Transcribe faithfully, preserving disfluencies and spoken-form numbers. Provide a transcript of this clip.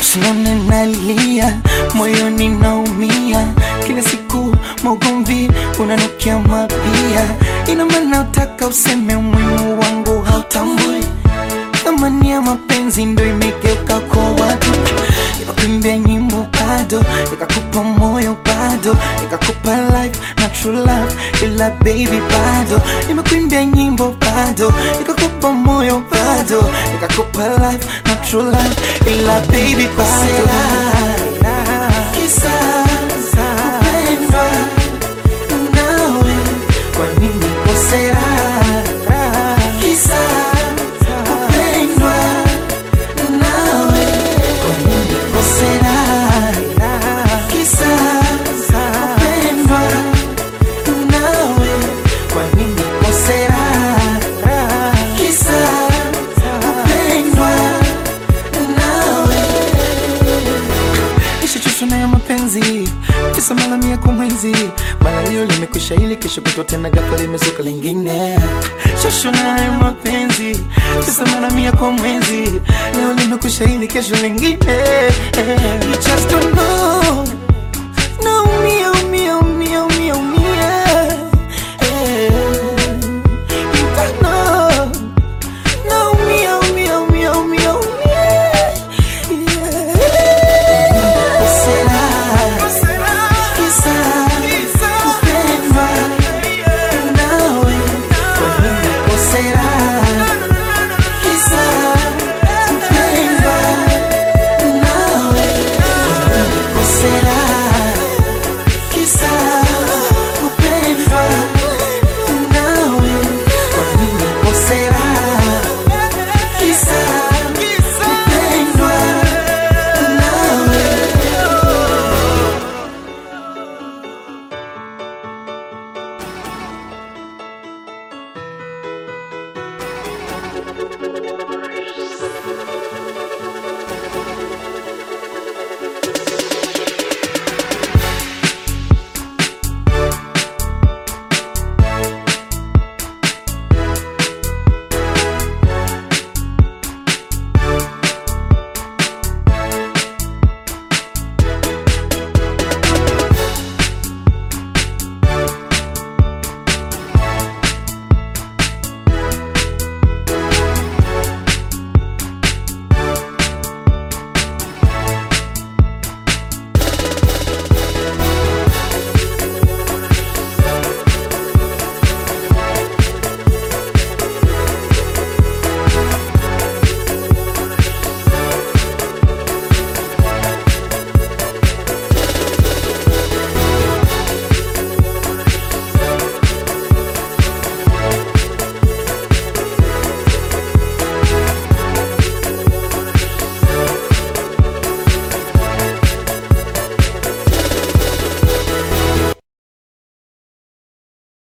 usinone nalia, moyoni naumia. Kila siku magomvi unanukia mapia. Ina maana utaka useme umuhimu wangu hautambui. Thamani ya mapenzi ndo imegeuka kwa watu. Nikakuimbia nyimbo bado, nikakupa moyo bado, nikakupa life na true love, ila baby bado. Nimekuimbia nyimbo bado, nikakupa moyo bado, nikakupa life na true love, ila baby bado. Kisa kupendwa nawe, kwa nini kosera? Kisa kupendwa nawe, kwa nini kosera? Kisa kupendwa nawe, kwa nini kosera? Kisa kupendwa nawe. Nishachoshwa na ya mapenzi, kisa mara mia kwa mwezi. Mara leo limekwisha ili kesho kutwa tena ghafla limezuka lingine. Choshwa na ya mapenzi, kisa mara mia kwa mwezi. Leo limekwisha ili kesho lingine. You just don't know